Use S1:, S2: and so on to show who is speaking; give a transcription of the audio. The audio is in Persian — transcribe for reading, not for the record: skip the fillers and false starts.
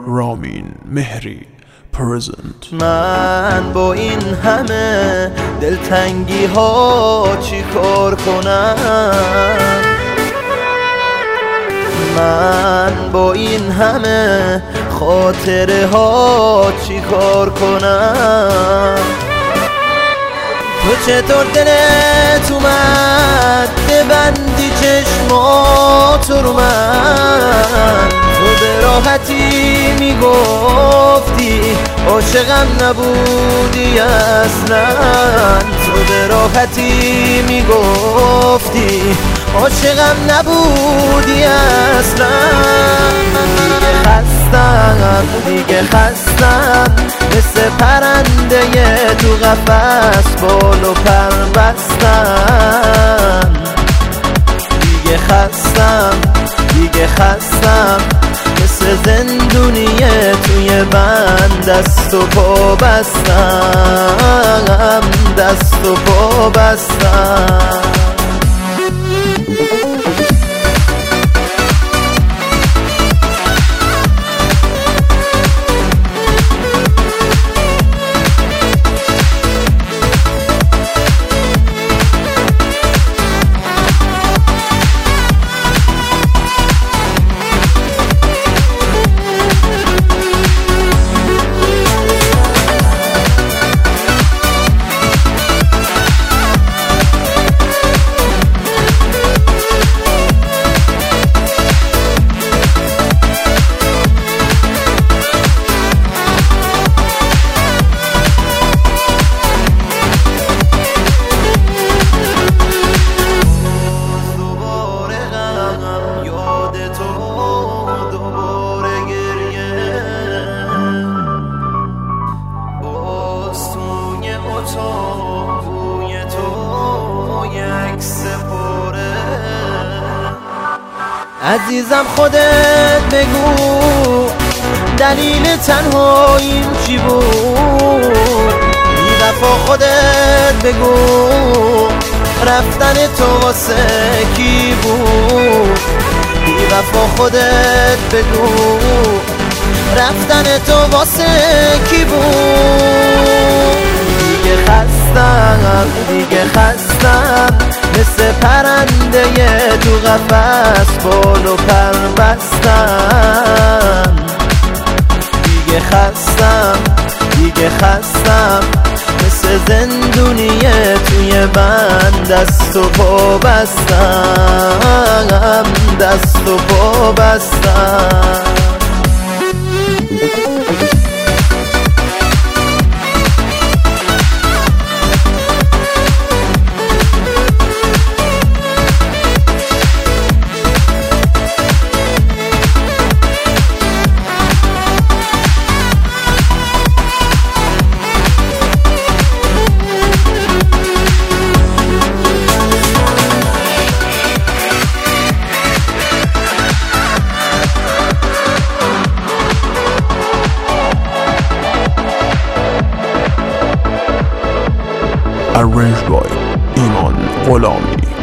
S1: رامین مهری پرزنت.
S2: من با این همه دلتنگی ها چی کار کنم؟ من با این همه خاطره ها چی کار کنم؟ تو چطور دلت اومد ببندی چشماتو رو من؟ تو به راحتی میگفتی عاشقم نبودی اصلا. تو به راحتی میگفتی عاشقم نبودی اصلا. دیگه خستم مثل پرنده تو قفس بال و پر بستم. دیگه خستم مثل زندونیه توی بند دست و پا بستم، دست و پا بستم. عزیزم خودت بگو دلیل تنهاییم چی بود؟ بی وفا خودت بگو رفتن تو واسه کی بود؟ بی وفا خودت بگو رفتن تو واسه کی بود؟ دیگه خستم مثل پرنده تو قفس بال و پر بستم. دیگه خستم مثل زندونیه توی بند دست و پا بستم، دست و پا بستم.
S1: Arranged by ایمان غلامی.